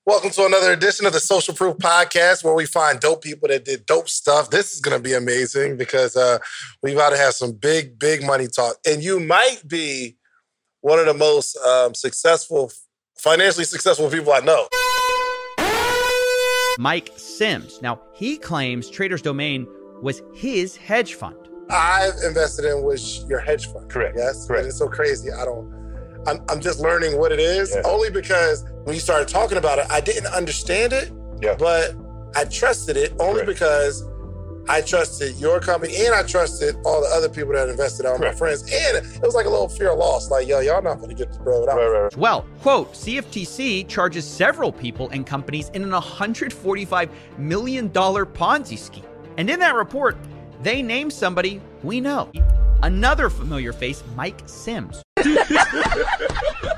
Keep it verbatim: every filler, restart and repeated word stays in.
Welcome to another edition of the Social Proof Podcast, where we find dope people that did dope stuff. This is going to be amazing because uh, we about to have some big, big money talk. And you might be one of the most um, successful, financially successful people I know. Mike Sims. Now, he claims Trader's Domain was his hedge fund. I've invested in was your hedge fund. Correct. Yes. Correct. And it's so crazy. I don't, I'm, I'm just learning what it is, Yes. only because when you started talking about it, I didn't understand it, Yeah. but I trusted it only Correct. because I trusted your company and I trusted all the other people that invested, all my Correct. friends. And it was like a little fear of loss. Like, yo, y'all not going to get this bread without Right, me. right, right. Well, quote, C F T C charges several people and companies in an one hundred forty-five million dollars Ponzi scheme. And in that report, they name somebody we know. Another familiar face, Mike Sims.